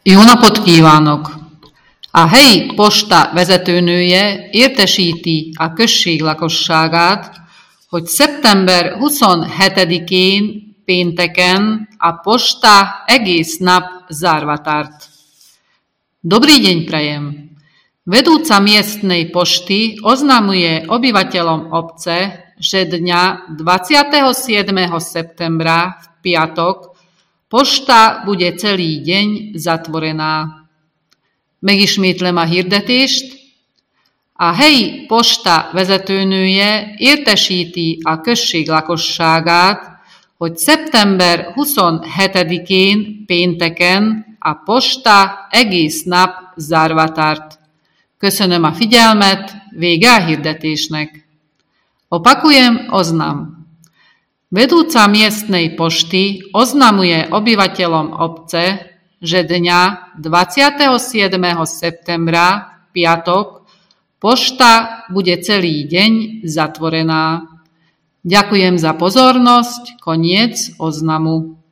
Jó napot kívánok! A helyi posta vezetőnője értesíti a község lakosságát, hogy szeptember 27-én pénteken a posta egész nap zárva tart. Dobrý deň prajem. Vedúca miestnej pošty oznamuje obyvateľom obce, že dňa 27. septembra v piatok pošta bude celý deň zatvorená. Megismétlem a hirdetést. A helyi posta vezetőnője értesíti a község lakosságát, hogy szeptember 27-én pénteken a posta egész nap zárva tart. Köszönöm a figyelmet, vége a hirdetésnek. Opakujem oznam. Vedúca miestnej pošty oznamuje obyvateľom obce, že dňa 27. septembra, piatok, pošta bude celý deň zatvorená. Ďakujem za pozornosť, koniec oznamu.